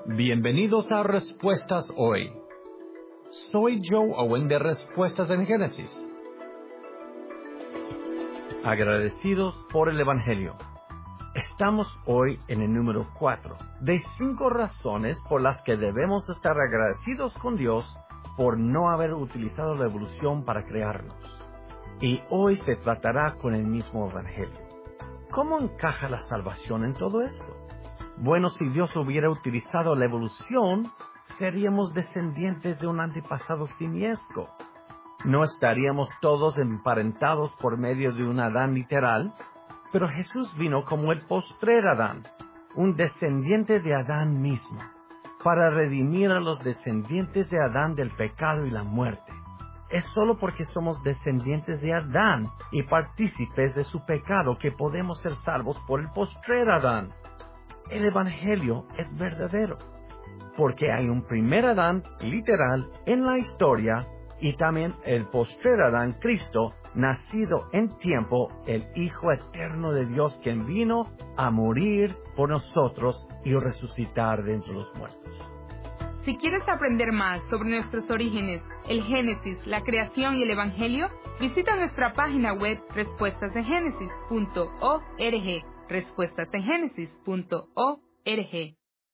Bienvenidos a Respuestas Hoy. Soy Joe Owen de Respuestas en Génesis. Agradecidos por el Evangelio. Estamos hoy en el número 4 de 5 razones por las que debemos estar agradecidos con Dios por no haber utilizado la evolución para crearnos. Y hoy se tratará con el mismo Evangelio. ¿Cómo encaja la salvación en todo esto? Bueno, si Dios hubiera utilizado la evolución, seríamos descendientes de un antepasado simiesco. No estaríamos todos emparentados por medio de un Adán literal, pero Jesús vino como el postrer Adán, un descendiente de Adán mismo, para redimir a los descendientes de Adán del pecado y la muerte. Es solo porque somos descendientes de Adán y partícipes de su pecado que podemos ser salvos por el postrer Adán. El Evangelio es verdadero, porque hay un primer Adán literal en la historia y también el postrer Adán, Cristo, nacido en tiempo, el Hijo eterno de Dios, quien vino a morir por nosotros y resucitar de entre los muertos. Si quieres aprender más sobre nuestros orígenes, el Génesis, la creación y el Evangelio, visita nuestra página web respuestasengenesis.org. respuestasengenesis.org.